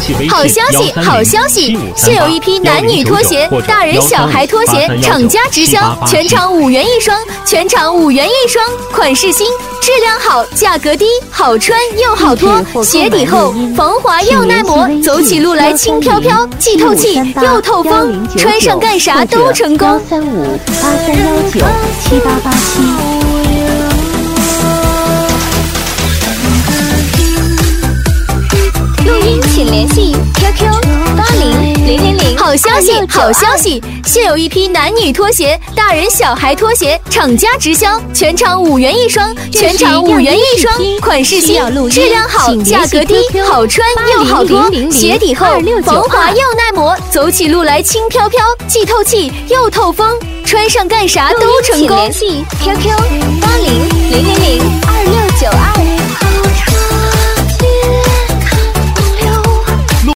好消息，好消息！现有一批男女拖鞋、大人小孩拖鞋，厂家直销，全场5元1双，全场5元1双，款式新，质量好，价格低，好穿又好脱，鞋底厚，防滑又耐磨，走起路来轻飘飘，既透气又透风，穿上干啥都成功。 13583197887。 录音请联系 QQ800000。好消息，好消息！现有一批男女拖鞋、大人小孩拖鞋，厂家直销，全场5元1双，全场5元1双，款式新，质量好，价格低，好穿又好脱，鞋底厚，防滑又耐磨，走起路来轻飘飘，既透气又透风，穿上干啥都成功。联系 QQ8000002692。